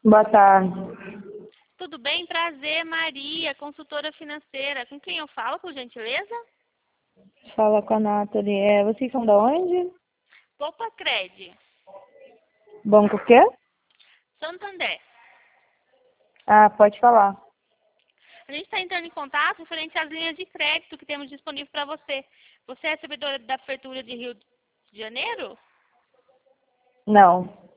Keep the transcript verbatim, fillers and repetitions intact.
Boa tarde. Tudo bem? Prazer, Maria, consultora financeira. Com quem eu falo, por gentileza? Fala com a Nathalie. É, vocês são da onde? Poupa Cred, Banco o quê? Santander. Ah, pode falar. A gente está entrando em contato referente às linhas de crédito que temos disponível para você. Você é recebedora da Prefeitura de Rio de Janeiro? Não.